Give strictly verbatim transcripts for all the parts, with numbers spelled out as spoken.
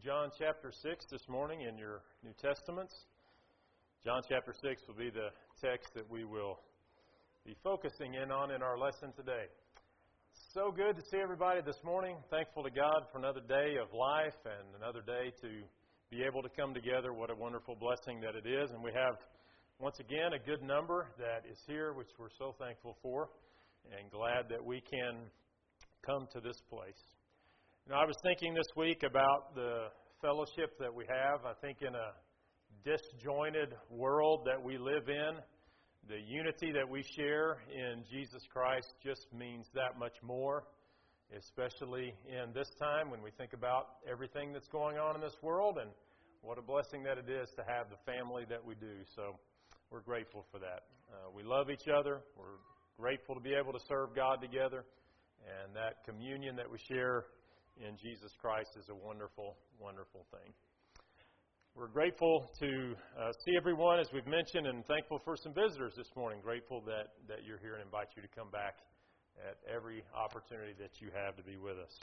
John chapter six this morning in your New Testaments. John chapter six will be the text that we will be focusing in on in our lesson today. So good to see everybody this morning. Thankful to God for another day of life and another day to be able to come together. What a wonderful blessing that it is. And we have, once again, a good number that is here, which we're so thankful for and glad that we can come to this place. You know, I was thinking this week about the fellowship that we have. I think in a disjointed world that we live in, the unity that we share in Jesus Christ just means that much more, especially in this time when we think about everything that's going on in this world, and what a blessing that it is to have the family that we do. So we're grateful for that. Uh, we love each other. We're grateful to be able to serve God together, and that communion that we share in Jesus Christ is a wonderful, wonderful thing. We're grateful to uh, see everyone, as we've mentioned, and thankful for some visitors this morning. Grateful that, that you're here and invite you to come back at every opportunity that you have to be with us.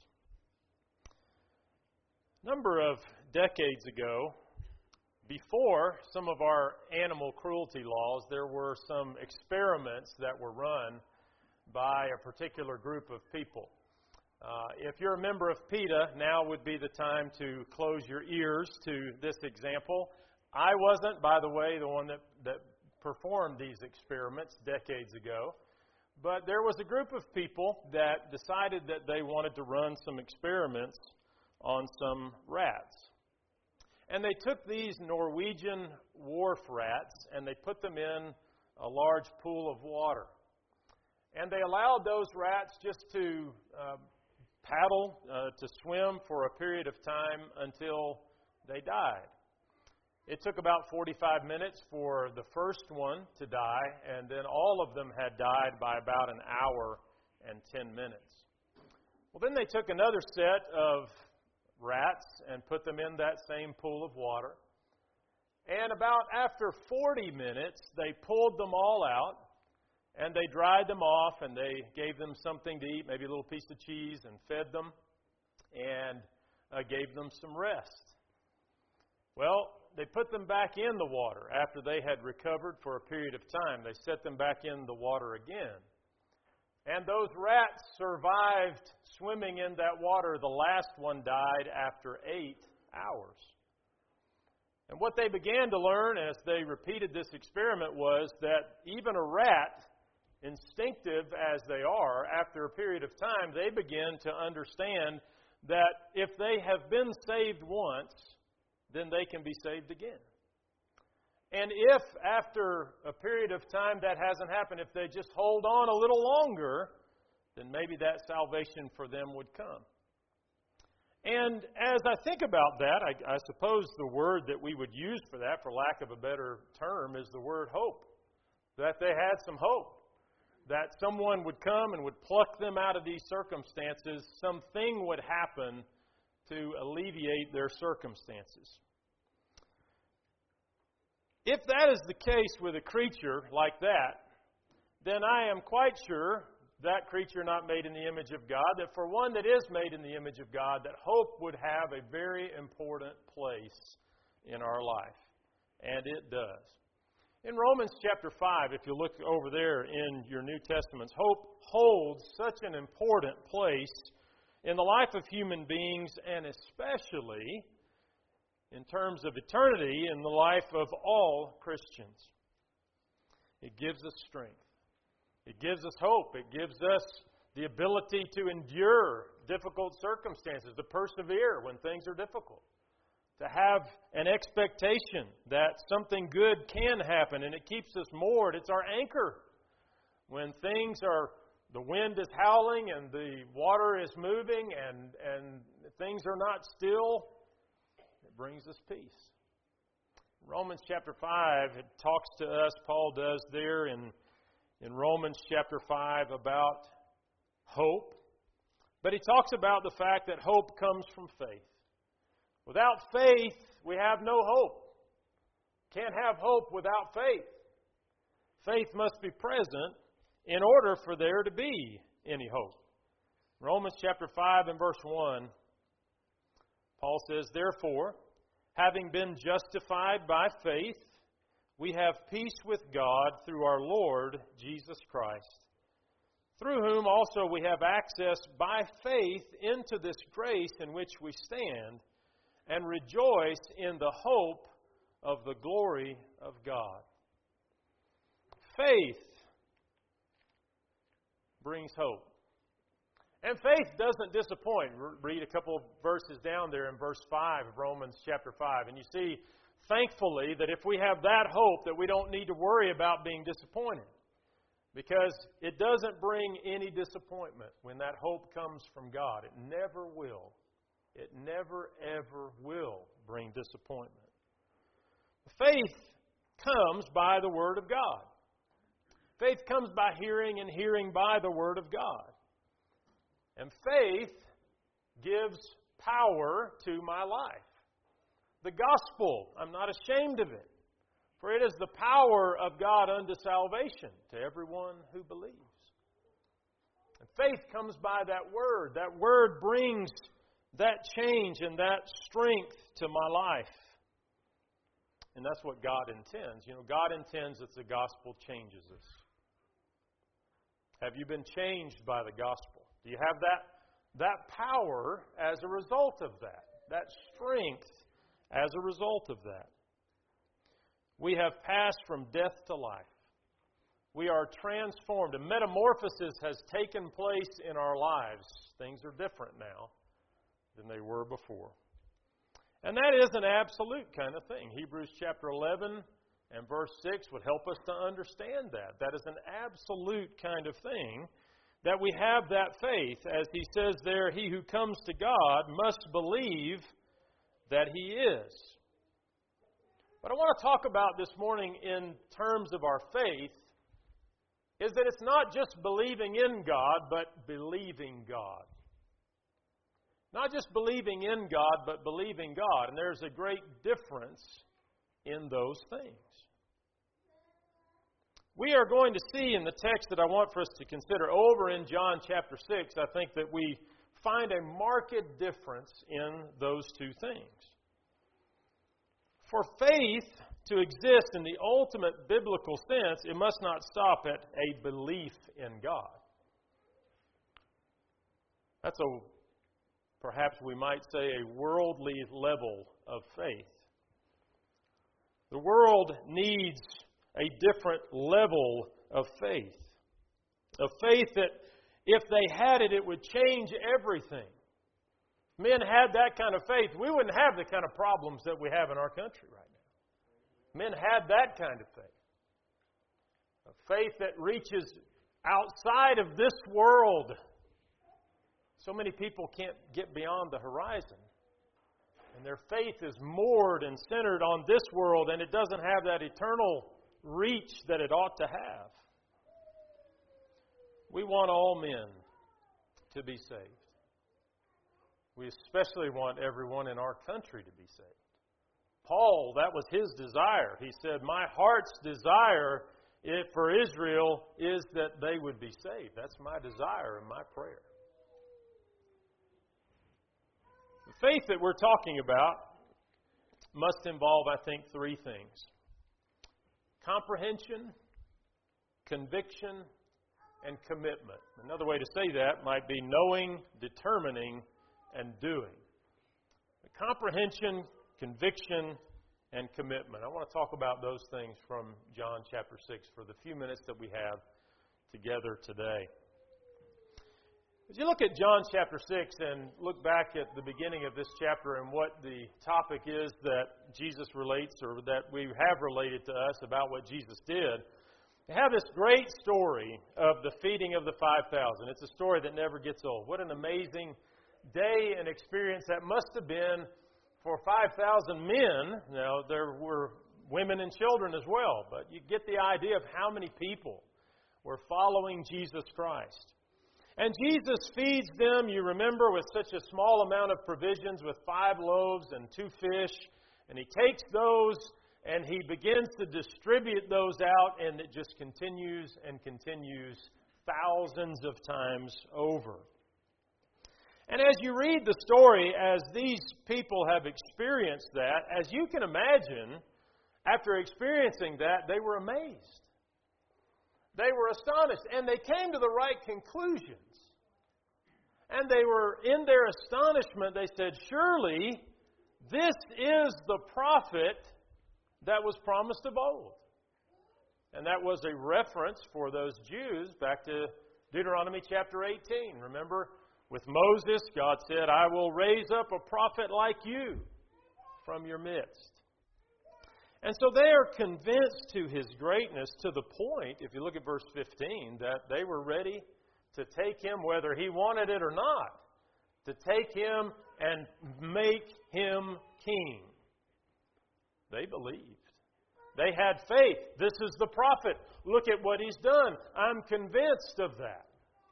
A number of decades ago, before some of our animal cruelty laws, there were some experiments that were run by a particular group of people. Uh, if you're a member of PETA, now would be the time to close your ears to this example. I wasn't, by the way, the one that, that performed these experiments decades ago. But there was a group of people that decided that they wanted to run some experiments on some rats. And they took these Norwegian wharf rats and they put them in a large pool of water. And they allowed those rats just to uh, paddle, uh, to swim for a period of time until they died. It took about forty-five minutes for the first one to die, and then all of them had died by about an hour and ten minutes. Well, then they took another set of rats and put them in that same pool of water. And about after forty minutes, they pulled them all out. And they dried them off, and they gave them something to eat, maybe a little piece of cheese, and fed them, and uh, gave them some rest. Well, they put them back in the water after they had recovered for a period of time. They set them back in the water again. And those rats survived swimming in that water. The last one died after eight hours. And what they began to learn as they repeated this experiment was that even a rat, instinctive as they are, after a period of time, they begin to understand that if they have been saved once, then they can be saved again. And if after a period of time that hasn't happened, if they just hold on a little longer, then maybe that salvation for them would come. And as I think about that, I, I suppose the word that we would use for that, for lack of a better term, is the word hope. That they had some hope. That someone would come and would pluck them out of these circumstances. Something would happen to alleviate their circumstances. If that is the case with a creature like that, then I am quite sure that creature not made in the image of God, that for one that is made in the image of God, that hope would have a very important place in our life. And it does. In Romans chapter five, if you look over there in your New Testaments, hope holds such an important place in the life of human beings, and especially in terms of eternity in the life of all Christians. It gives us strength. It gives us hope. It gives us the ability to endure difficult circumstances, to persevere when things are difficult, to have an expectation that something good can happen, and it keeps us moored. It's our anchor. When things are, the wind is howling and the water is moving and, and things are not still, it brings us peace. Romans chapter five, it talks to us, Paul does there in, in Romans chapter five about hope. But he talks about the fact that hope comes from faith. Without faith, we have no hope. Can't have hope without faith. Faith must be present in order for there to be any hope. Romans chapter five and verse one Paul says, therefore, having been justified by faith, we have peace with God through our Lord Jesus Christ, through whom also we have access by faith into this grace in which we stand, and rejoice in the hope of the glory of God. Faith brings hope. And faith doesn't disappoint. Read a couple of verses down there in verse five of Romans chapter five, and you see, thankfully, that if we have that hope, that we don't need to worry about being disappointed. Because it doesn't bring any disappointment when that hope comes from God. It never will. It never, ever will bring disappointment. Faith comes by the Word of God. Faith comes by hearing, and hearing by the Word of God. And faith gives power to my life. The gospel, I'm not ashamed of it, for it is the power of God unto salvation to everyone who believes. And faith comes by that Word. That Word brings that change and that strength to my life. And that's what God intends. You know, God intends that the gospel changes us. Have you been changed by the gospel? Do you have that, that power as a result of that? That strength as a result of that? We have passed from death to life. We are transformed. A metamorphosis has taken place in our lives. Things are different now than they were before. And that is an absolute kind of thing. Hebrews chapter eleven and verse six would help us to understand that. That is an absolute kind of thing, that we have that faith. As he says there, he who comes to God must believe that he is. What I want to talk about this morning in terms of our faith is that it's not just believing in God, but believing God. Not just believing in God, but believing God. And there's a great difference in those things. We are going to see in the text that I want for us to consider over in John chapter six, I think that we find a marked difference in those two things. For faith to exist in the ultimate biblical sense, it must not stop at a belief in God. That's a, perhaps we might say, a worldly level of faith. The world needs a different level of faith. A faith that if they had it, it would change everything. Men had that kind of faith, we wouldn't have the kind of problems that we have in our country right now. Men had that kind of faith. A faith that reaches outside of this world. So many people can't get beyond the horizon. And their faith is moored and centered on this world, and it doesn't have that eternal reach that it ought to have. We want all men to be saved. We especially want everyone in our country to be saved. Paul, that was his desire. He said, my heart's desire for Israel is that they would be saved. That's my desire and my prayer. The faith that we're talking about must involve, I think, three things. Comprehension, conviction, and commitment. Another way to say that might be knowing, determining, and doing. Comprehension, conviction, and commitment. I want to talk about those things from John chapter six for the few minutes that we have together today. As you look at John chapter six and look back at the beginning of this chapter and what the topic is that Jesus relates or that we have related to us about what Jesus did, they have this great story of the feeding of the five thousand. It's a story that never gets old. What an amazing day and experience that must have been for five thousand men. Now, there were women and children as well, but you get the idea of how many people were following Jesus Christ. And Jesus feeds them, you remember, with such a small amount of provisions, with five loaves and two fish. And he takes those and he begins to distribute those out, and it just continues and continues thousands of times over. And as you read the story, as these people have experienced that, as you can imagine, after experiencing that, they were amazed. They were astonished, and they came to the right conclusions. And they were, in their astonishment, they said, surely this is the prophet that was promised of old. And that was a reference for those Jews back to Deuteronomy chapter eighteen. Remember, with Moses, God said, I will raise up a prophet like you from your midst. And so they are convinced to his greatness to the point, if you look at verse fifteen, that they were ready to take him, whether he wanted it or not, to take him and make him king. They believed. They had faith. This is the prophet. Look at what he's done. I'm convinced of that.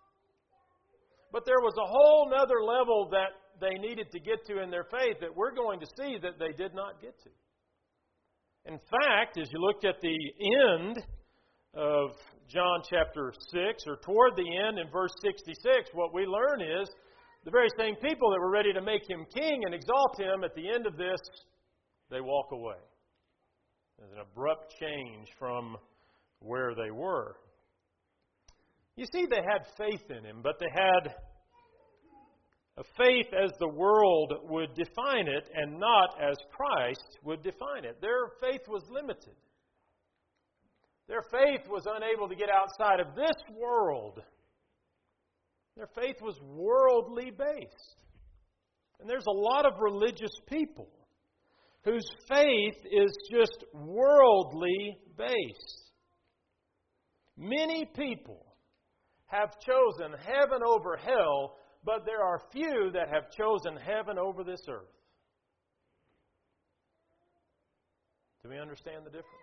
But there was a whole other level that they needed to get to in their faith that we're going to see that they did not get to. In fact, as you look at the end of John chapter six, or toward the end in verse sixty-six, what we learn is the very same people that were ready to make him king and exalt him, at the end of this, they walk away. There's an abrupt change from where they were. You see, they had faith in him, but they had a faith as the world would define it and not as Christ would define it. Their faith was limited. Their faith was unable to get outside of this world. Their faith was worldly based. And there's a lot of religious people whose faith is just worldly based. Many people have chosen heaven over hell, but there are few that have chosen heaven over this earth. Do we understand the difference?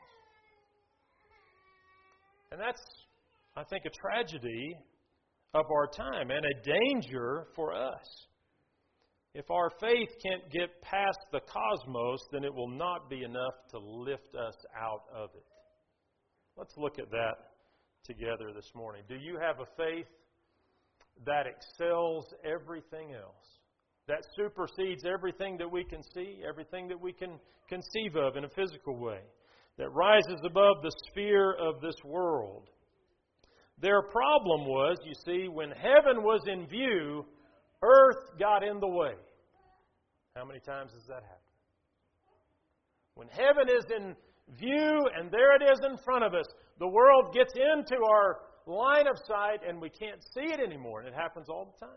And that's, I think, a tragedy of our time and a danger for us. If our faith can't get past the cosmos, then it will not be enough to lift us out of it. Let's look at that together this morning. Do you have a faith that excels everything else? That supersedes everything that we can see, everything that we can conceive of in a physical way? That rises above the sphere of this world? Their problem was, you see, when heaven was in view, earth got in the way. How many times has that happened? When heaven is in view and there it is in front of us, the world gets into our line of sight and we can't see it anymore. And it happens all the time.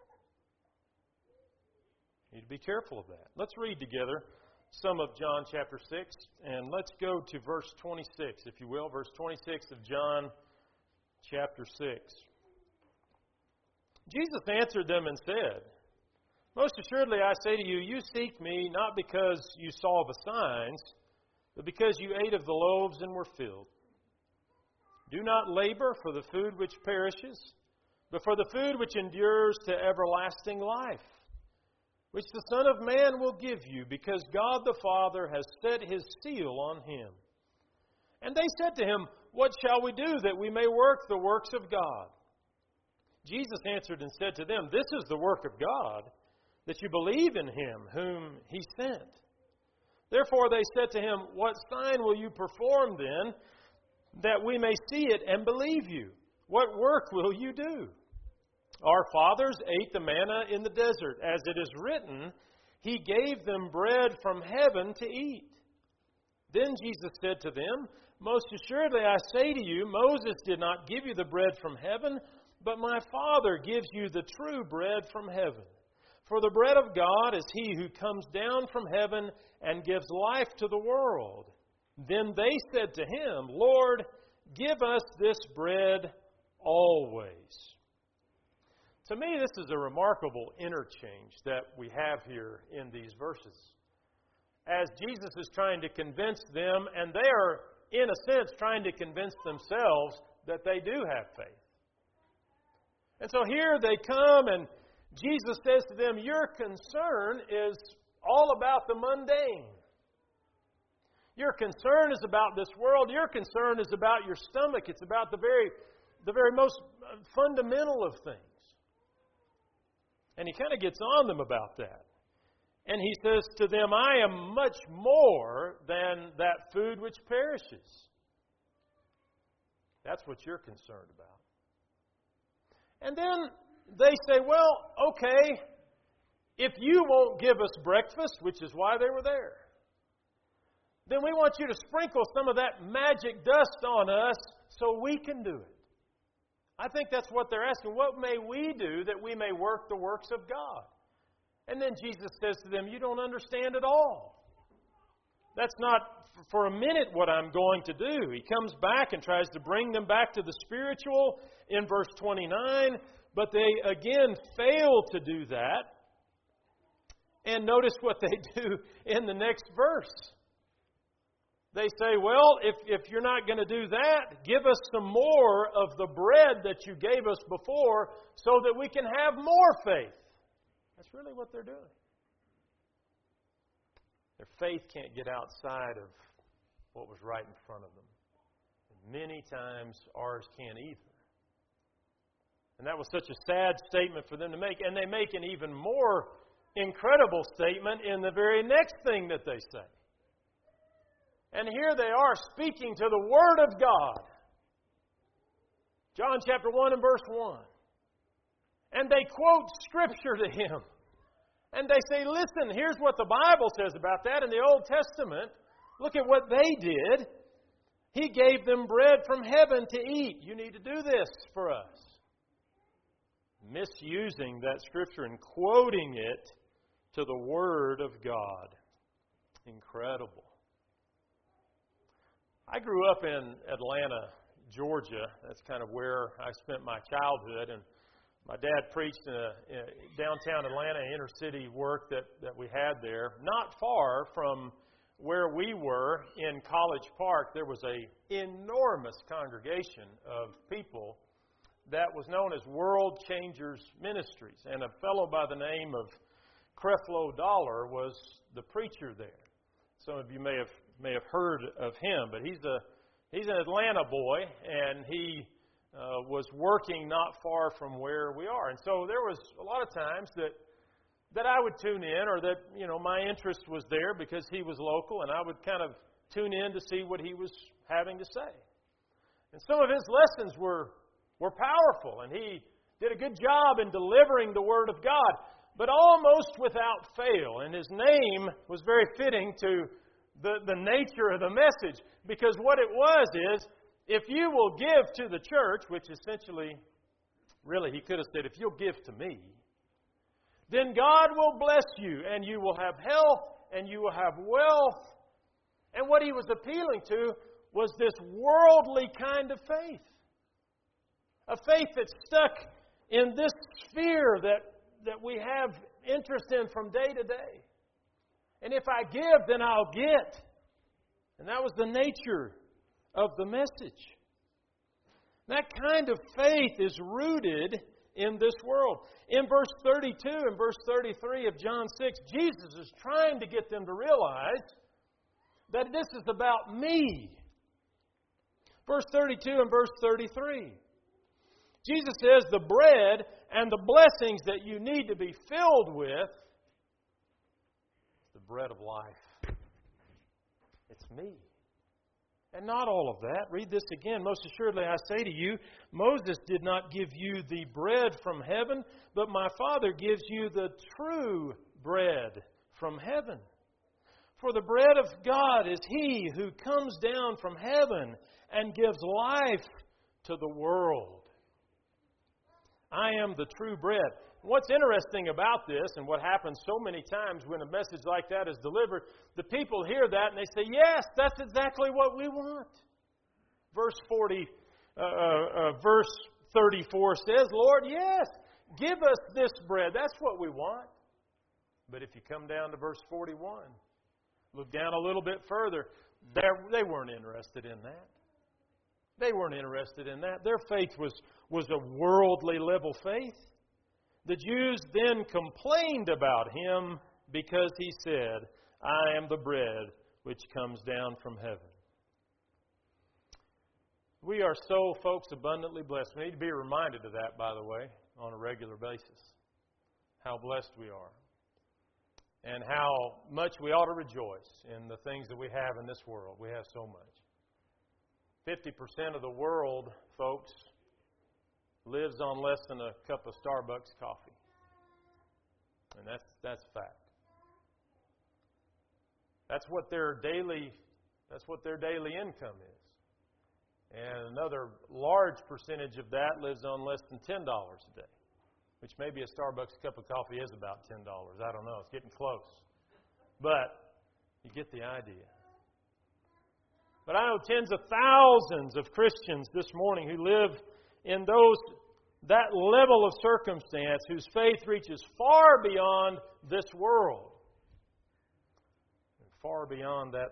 You need to be careful of that. Let's read together some of John chapter six, and let's go to verse twenty-six, if you will. Verse twenty-six of John chapter six. Jesus answered them and said, most assuredly I say to you, you seek me not because you saw the signs, but because you ate of the loaves and were filled. Do not labor for the food which perishes, but for the food which endures to everlasting life, which the Son of Man will give you, because God the Father has set His seal on Him. And they said to Him, what shall we do that we may work the works of God? Jesus answered and said to them, this is the work of God, that you believe in Him whom He sent. Therefore they said to Him, what sign will you perform then, that we may see it and believe you? What work will you do? Our fathers ate the manna in the desert. As it is written, He gave them bread from heaven to eat. Then Jesus said to them, most assuredly I say to you, Moses did not give you the bread from heaven, but my Father gives you the true bread from heaven. For the bread of God is He who comes down from heaven and gives life to the world. Then they said to Him, Lord, give us this bread always. To me, this is a remarkable interchange that we have here in these verses. As Jesus is trying to convince them, and they are, in a sense, trying to convince themselves that they do have faith. And so here they come, and Jesus says to them, your concern is all about the mundane. Your concern is about this world. Your concern is about your stomach. It's about the very, the very most fundamental of things. And he kind of gets on them about that. And he says to them, I am much more than that food which perishes. That's what you're concerned about. And then they say, well, okay, if you won't give us breakfast, which is why they were there, then we want you to sprinkle some of that magic dust on us so we can do it. I think that's what they're asking. What may we do that we may work the works of God? And then Jesus says to them, you don't understand at all. That's not for a minute what I'm going to do. He comes back and tries to bring them back to the spiritual in verse twenty-nine, but they again fail to do that. And notice what they do in the next verse. They say, well, if, if you're not going to do that, give us some more of the bread that you gave us before so that we can have more faith. That's really what they're doing. Their faith can't get outside of what was right in front of them. And many times ours can't either. And that was such a sad statement for them to make. And they make an even more incredible statement in the very next thing that they say. And here they are speaking to the Word of God. John chapter one and verse one. And they quote Scripture to him. And they say, listen, here's what the Bible says about that in the Old Testament. Look at what they did. He gave them bread from heaven to eat. You need to do this for us. Misusing that Scripture and quoting it to the Word of God. Incredible. I grew up in Atlanta, Georgia. That's kind of where I spent my childhood. And my dad preached in, a, in downtown Atlanta, inner city work that, that we had there. Not far from where we were in College Park, there was an enormous congregation of people that was known as World Changers Ministries. And a fellow by the name of Creflo Dollar was the preacher there. Some of you may have may have heard of him, but he's a he's an Atlanta boy, and he uh, was working not far from where we are. And so there was a lot of times that that I would tune in, or that you know my interest was there because he was local, and I would kind of tune in to see what he was having to say. And some of his lessons were were powerful, and he did a good job in delivering the Word of God, but almost without fail. And his name was very fitting to The, the nature of the message, because what it was is, if you will give to the church, which essentially, really he could have said, if you'll give to me, then God will bless you, and you will have health, and you will have wealth. And what he was appealing to was this worldly kind of faith. A faith that's stuck in this sphere that, that we have interest in from day to day. And if I give, then I'll get. And that was the nature of the message. That kind of faith is rooted in this world. In verse thirty-two and verse thirty-three of John six, Jesus is trying to get them to realize that this is about me. Verse thirty-two and verse thirty-three. Jesus says the bread and the blessings that you need to be filled with, the bread of life. It's me. And not all of that. Read this again. Most assuredly I say to you, Moses did not give you the bread from heaven, but my Father gives you the true bread from heaven. For the bread of God is He who comes down from heaven and gives life to the world. I am the true bread. What's interesting about this, and what happens so many times when a message like that is delivered, the people hear that and they say, yes, that's exactly what we want. Verse forty, uh, uh, verse thirty-four says, Lord, yes, give us this bread. That's what we want. But if you come down to verse forty-one, look down a little bit further, they weren't interested in that. They weren't interested in that. Their faith was, was a worldly level faith. The Jews then complained about Him because He said, I am the bread which comes down from heaven. We are so, folks, abundantly blessed. We need to be reminded of that, by the way, on a regular basis. how blessed we are, and how much we ought to rejoice in the things that we have in this world. We have so much. fifty percent of the world, folks, lives on less than a cup of Starbucks coffee. And that's that's fact. That's what their daily that's what their daily income is. And another large percentage of that lives on less than ten dollars a day, which maybe a Starbucks cup of coffee is about ten dollars. I don't know. It's getting close. But you get the idea. But I know tens of thousands of Christians this morning who live in those that level of circumstance whose faith reaches far beyond this world. And far beyond that,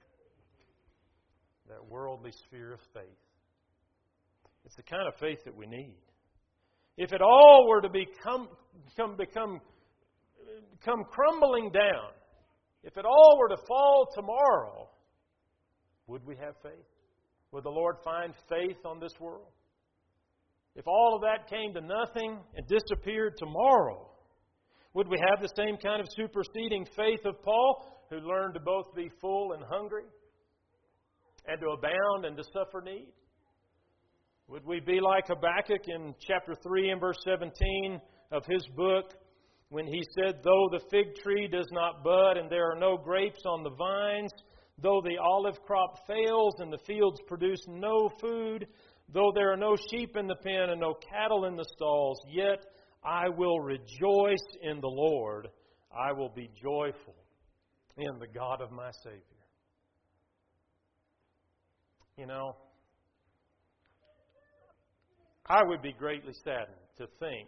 that worldly sphere of faith. It's the kind of faith that we need. If it all were to become, become, become, come crumbling down, if it all were to fall tomorrow, would we have faith? Would the Lord find faith on this world? If all of that came to nothing and disappeared tomorrow, would we have the same kind of superseding faith of Paul, who learned to both be full and hungry, and to abound and to suffer need? Would we be like Habakkuk in chapter three and verse seventeen of his book, when he said, "Though the fig tree does not bud and there are no grapes on the vines, though the olive crop fails and the fields produce no food, though there are no sheep in the pen and no cattle in the stalls, yet I will rejoice in the Lord. I will be joyful in the God of my Savior." You know, I would be greatly saddened to think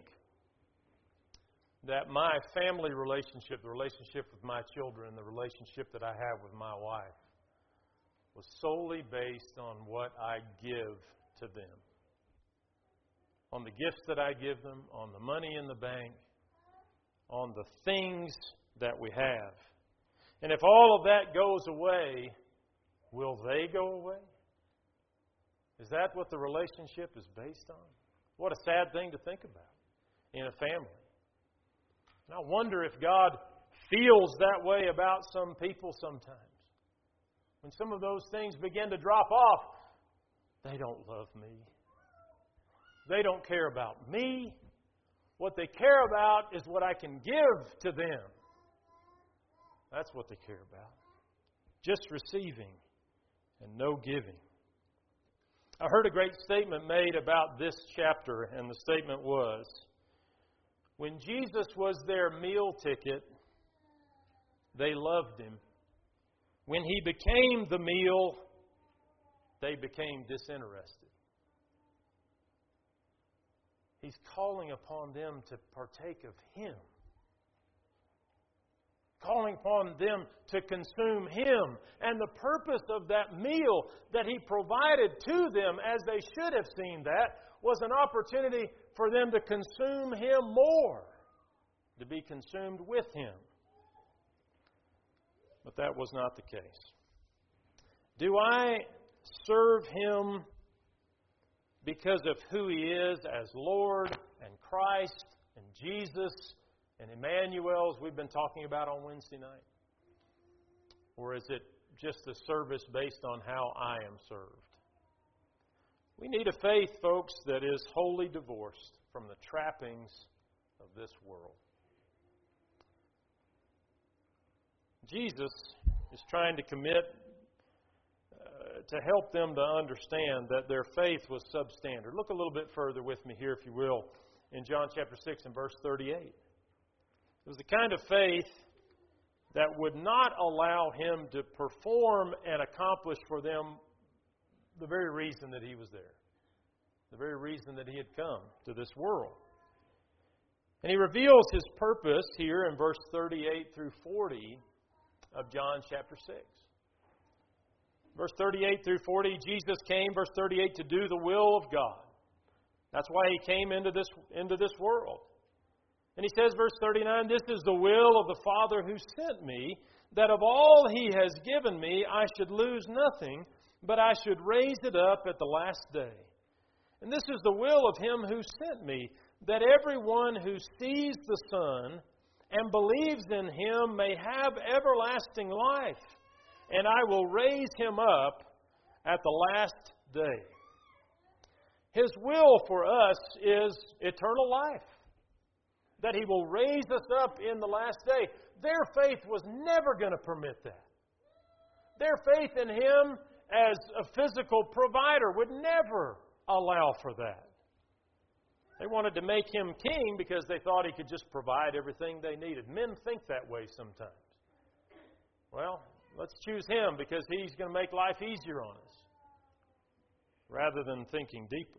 that my family relationship, the relationship with my children, the relationship that I have with my wife, was solely based on what I give to them. On the gifts that I give them, on the money in the bank, on the things that we have. And if all of that goes away, will they go away? Is that what the relationship is based on? What a sad thing to think about in a family. And I wonder if God feels that way about some people sometimes. When some of those things begin to drop off, they don't love me. They don't care about me. What they care about is what I can give to them. That's what they care about. Just receiving and no giving. I heard a great statement made about this chapter, and the statement was, when Jesus was their meal ticket, they loved Him. When He became the meal, they became disinterested. He's calling upon them to partake of Him. Calling upon them to consume Him. And the purpose of that meal that He provided to them, as they should have seen that, was an opportunity for them to consume Him more. To be consumed with Him. But that was not the case. Do I serve Him because of who He is as Lord and Christ and Jesus and Emmanuel, as we've been talking about on Wednesday night? Or is it just a service based on how I am served? We need a faith, folks, that is wholly divorced from the trappings of this world. Jesus is trying to commit uh, to help them to understand that their faith was substandard. Look a little bit further with me here, if you will, in John chapter six and verse thirty-eight. It was the kind of faith that would not allow Him to perform and accomplish for them the very reason that He was there, the very reason that He had come to this world. And He reveals His purpose here in verse thirty-eight through forty of John chapter six. Verse thirty-eight through forty, Jesus came, verse thirty-eight, to do the will of God. That's why He came into this, into this world. And He says, verse thirty-nine, "This is the will of the Father who sent me, that of all He has given me I should lose nothing, but I should raise it up at the last day. And this is the will of Him who sent me, that everyone who sees the Son and believes in Him may have everlasting life, and I will raise him up at the last day. His will for us is eternal life, that He will raise us up in the last day. Their faith was never going to permit that. Their faith in Him as a physical provider would never allow for that. They wanted to make Him king because they thought He could just provide everything they needed. Men think that way sometimes. Well, let's choose Him because He's going to make life easier on us, rather than thinking deeper.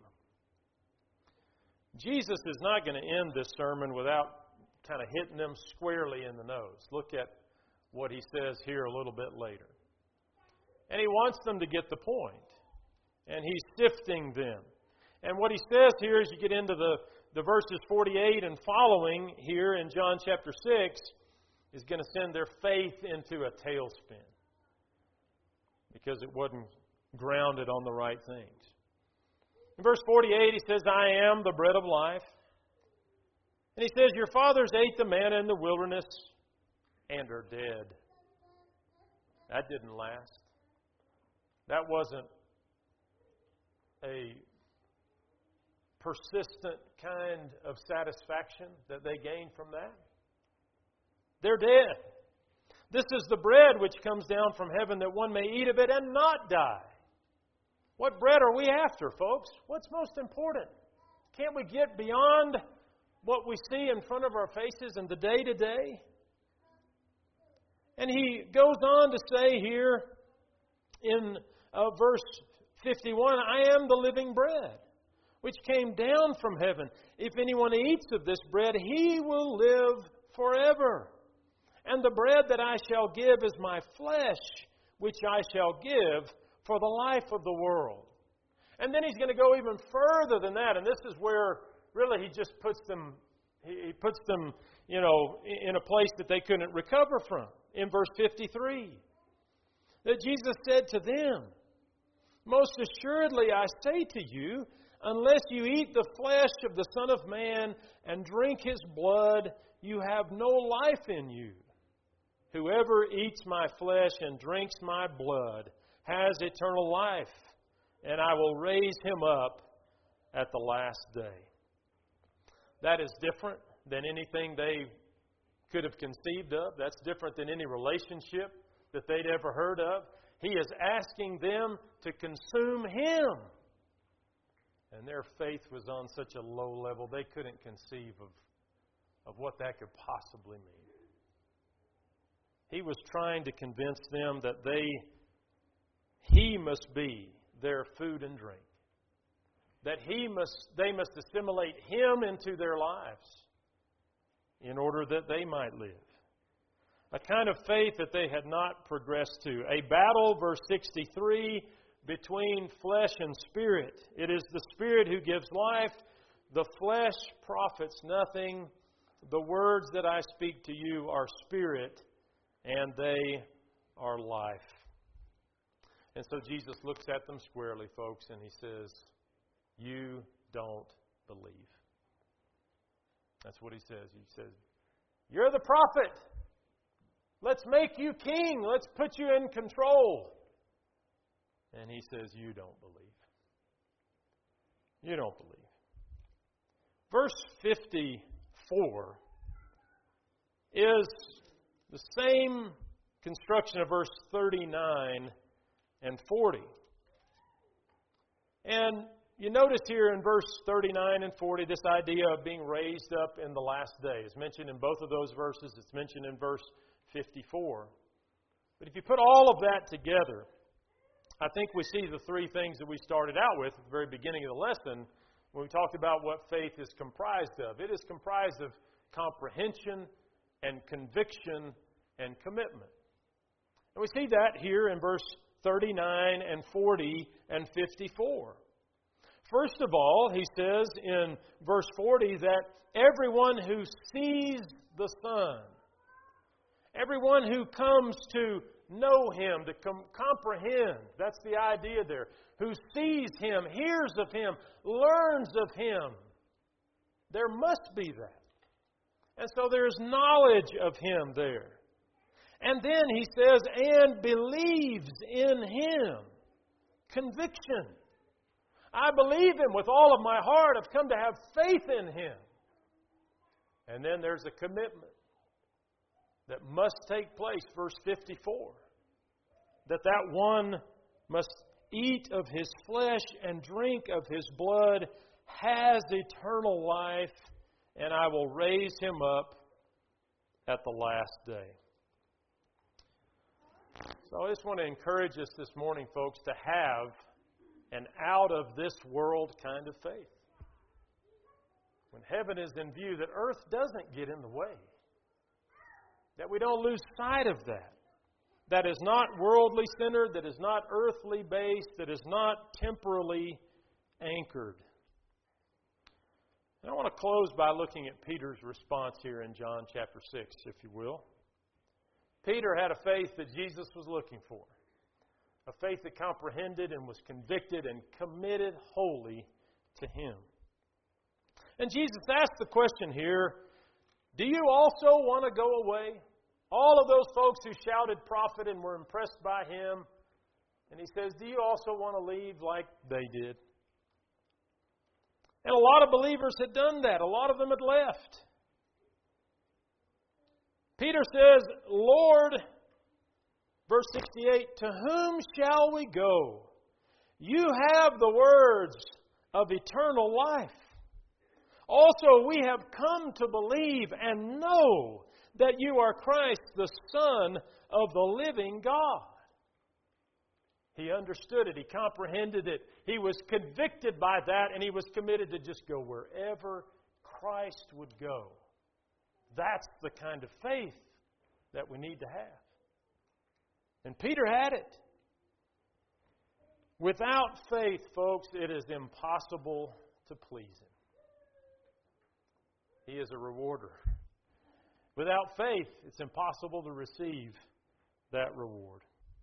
Jesus is not going to end this sermon without kind of hitting them squarely in the nose. Look at what He says here a little bit later. And He wants them to get the point. And He's sifting them. And what He says here as you get into the, the verses forty-eight and following here in John chapter six is going to send their faith into a tailspin, because it wasn't grounded on the right things. In verse forty-eight, He says, I am the bread of life. And He says, your fathers ate the manna in the wilderness and are dead. That didn't last. That wasn't a persistent kind of satisfaction that they gained from that. They're dead. This is the bread which comes down from heaven, that one may eat of it and not die. What bread are we after, folks? What's most important? Can't we get beyond what we see in front of our faces in the day-to-day? And He goes on to say here in uh, verse fifty-one, I am the living bread, which came down from heaven. If anyone eats of this bread, he will live forever. And the bread that I shall give is my flesh, which I shall give for the life of the world. And then He's going to go even further than that. And this is where really He just puts them, He puts them, you know, in a place that they couldn't recover from. In verse fifty-three, that Jesus said to them, most assuredly I say to you, unless you eat the flesh of the Son of Man and drink His blood, you have no life in you. Whoever eats my flesh and drinks my blood has eternal life, and I will raise him up at the last day. That is different than anything they could have conceived of. That's different than any relationship that they'd ever heard of. He is asking them to consume Him. And their faith was on such a low level, they couldn't conceive of, of what that could possibly mean. He was trying to convince them that they, He must be their food and drink. That he must, they must assimilate Him into their lives in order that they might live. A kind of faith that they had not progressed to. A battle, verse sixty-three, between flesh and spirit. It is the Spirit who gives life. The flesh profits nothing. The words that I speak to you are spirit, and they are life. And so Jesus looks at them squarely, folks, and He says, you don't believe. That's what He says. He says, you're the prophet. Let's make you king. Let's put you in control. And He says, you don't believe. You don't believe. Verse fifty-four is the same construction of verse thirty-nine and forty. And you notice here in verse thirty-nine and forty, this idea of being raised up in the last day is mentioned in both of those verses. It's mentioned in verse fifty-four. But if you put all of that together, I think we see the three things that we started out with at the very beginning of the lesson when we talked about what faith is comprised of. It is comprised of comprehension and conviction and commitment. And we see that here in verse thirty-nine and forty and fifty-four. First of all, he says in verse forty that everyone who sees the Son, everyone who comes to know Him, to com- comprehend, that's the idea there, who sees Him, hears of Him, learns of Him, There must be that. And so there's knowledge of Him there. And then he says, and believes in Him. Conviction. I believe Him with all of my heart. I've come to have faith in Him. And then there's a commitment that must take place, verse fifty-four. That that one must eat of His flesh and drink of His blood, has eternal life, and I will raise him up at the last day. So I just want to encourage us this morning, folks, to have an out-of-this-world kind of faith. When heaven is in view, that earth doesn't get in the way. That we don't lose sight of that. That is not worldly centered, that is not earthly based, that is not temporally anchored. And I want to close by looking at Peter's response here in John chapter six, if you will. Peter had a faith that Jesus was looking for. A faith that comprehended and was convicted and committed wholly to Him. And Jesus asked the question here, do you also want to go away? All of those folks who shouted prophet and were impressed by Him. And He says, do you also want to leave like they did? And a lot of believers had done that. A lot of them had left. Peter says, Lord, verse sixty-eight, to whom shall we go? You have the words of eternal life. Also, we have come to believe and know that you are Christ, the Son of the living God. He understood it. He comprehended it. He was convicted by that, and he was committed to just go wherever Christ would go. That's the kind of faith that we need to have. And Peter had it. Without faith, folks, it is impossible to please Him. He is a rewarder. Without faith, it's impossible to receive that reward.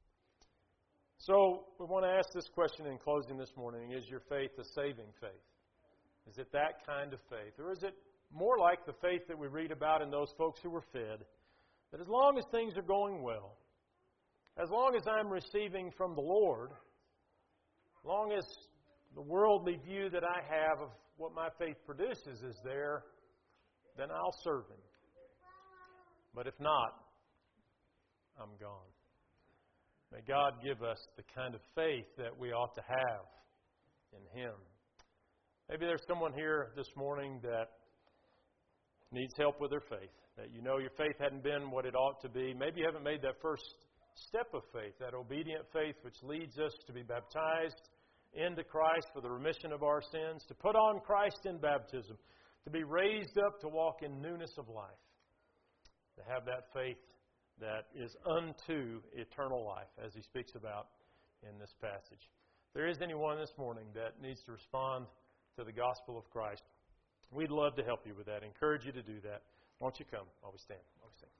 So, we want to ask this question in closing this morning. Is your faith a saving faith? Is it that kind of faith? Or is it more like the faith that we read about in those folks who were fed? That as long as things are going well, as long as I'm receiving from the Lord, as long as the worldly view that I have of what my faith produces is there, then I'll serve Him. But if not, I'm gone. May God give us the kind of faith that we ought to have in Him. Maybe there's someone here this morning that needs help with their faith. That you know your faith hadn't been what it ought to be. Maybe you haven't made that first step of faith, that obedient faith which leads us to be baptized into Christ for the remission of our sins, to put on Christ in baptism, to be raised up to walk in newness of life, to have that faith that is unto eternal life, as he speaks about in this passage. If there is anyone this morning that needs to respond to the gospel of Christ, we'd love to help you with that. Encourage you to do that. Won't you come while we stand? While we stand.